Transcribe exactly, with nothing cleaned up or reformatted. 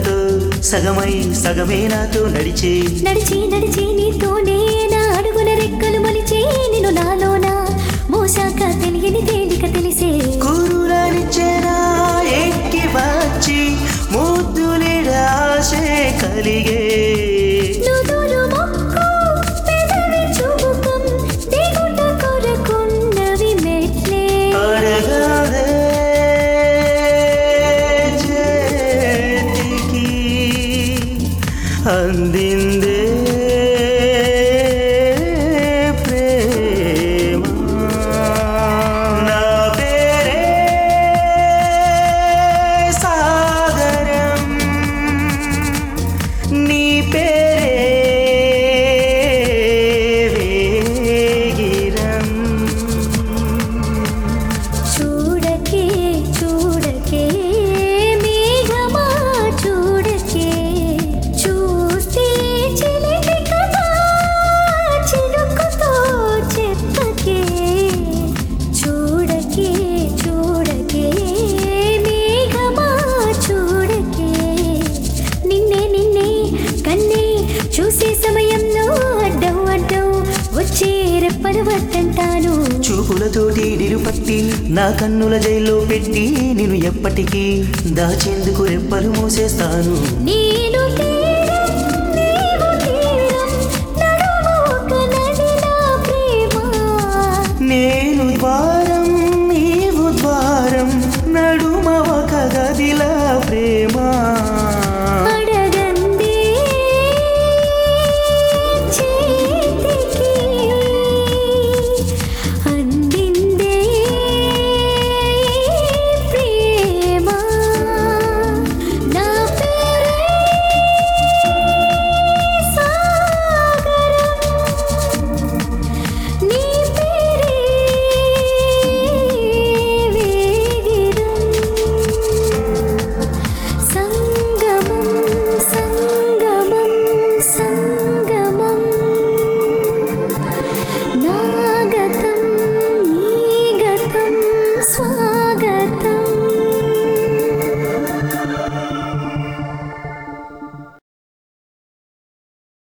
నాతో సగమై సగమే నాతో నడిచే నడిచి నడిచి నీతోనే నా అడుగున రెక్కలు మొలిచే నిన్ను నాలోనా మోసాక తెలియని తేలిక తెలిసే కూరులనిచ్చేనా ఎక్కి వచ్చి ముద్దులేడ ఆశే కలిగే నుదురు మొక్కు పెదవి చూపుకం దిగుట కొరకున్నవి మెట్లే అడగాదే చేతికి అందిందే ప్రేమ నా పేరే సాగరం నీ పేరే వేగిరం చూడకే చూడకే మేఘమా చూడకే చూస్తే చిలిపి కదా చినుకుతో చెప్పకే చూడకే చూడకే మేఘమా చూడకే నిన్నే నిన్నే కన్నే చూసే సమయంలో అడ్డం అడ్డం వచ్చే రెప్పలు వద్దంటాను చూపులతోటి నిలుపట్టి నా కన్నుల జైల్లో పెట్టి నేను ఎప్పటికీ దాచేందుకు రెప్పలు మూసేస్తాను నేను